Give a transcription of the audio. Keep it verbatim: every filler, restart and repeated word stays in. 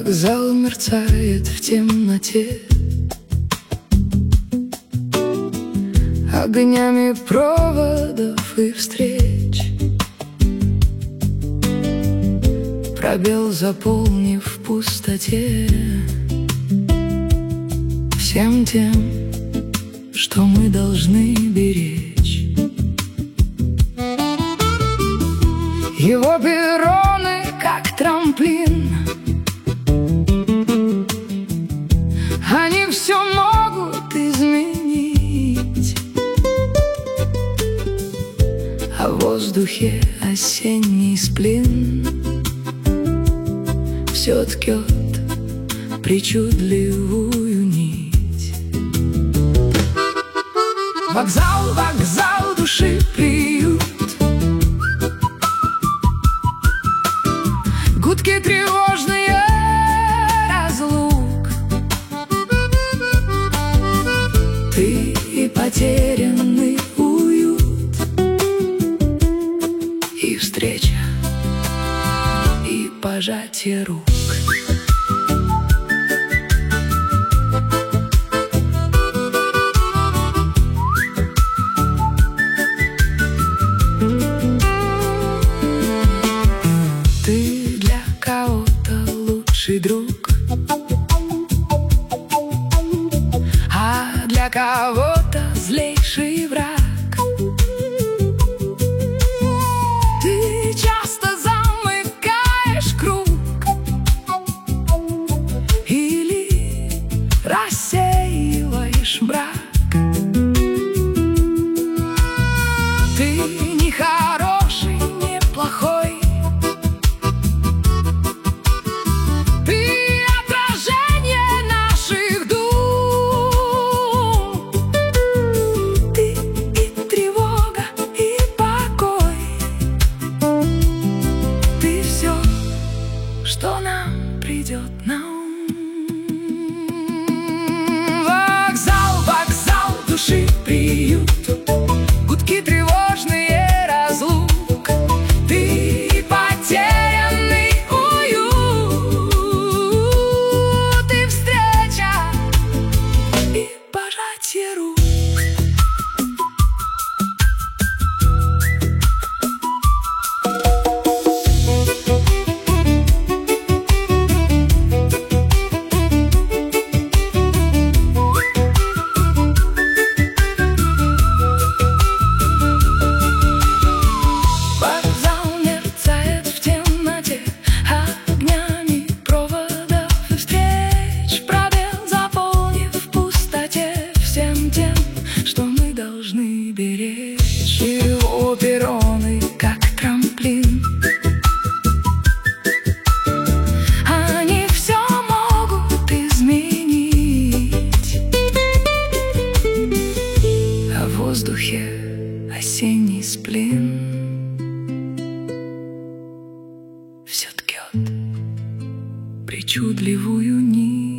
Вокзал мерцает в темноте огнями проводов и встреч. Пробел, заполнив в пустоте всем тем, что мы должны беречь. Его перроны, как трамплин, они все могут изменить. А в воздухе осенний сплин все ткет причудливую нить. Вокзал, вокзал души приют, гудки тревожные разлук. Ты и потерянный уют, и встреча, и пожатие рук. Ты для кого-то лучший друг, а для кого-то злейший враг. Ты часто замыкаешь круг или рассеиваешь мрак. Ты не хороший, не плохой, что нам придет на ум. Вокзал, вокзал души приют, гудки тревожные разлук. Ты потерянный уют, и встреча, и пожатие рук. Беречь его перроны, как трамплин, они все могут изменить. А в воздухе осенний сплин все ткет причудливую нить.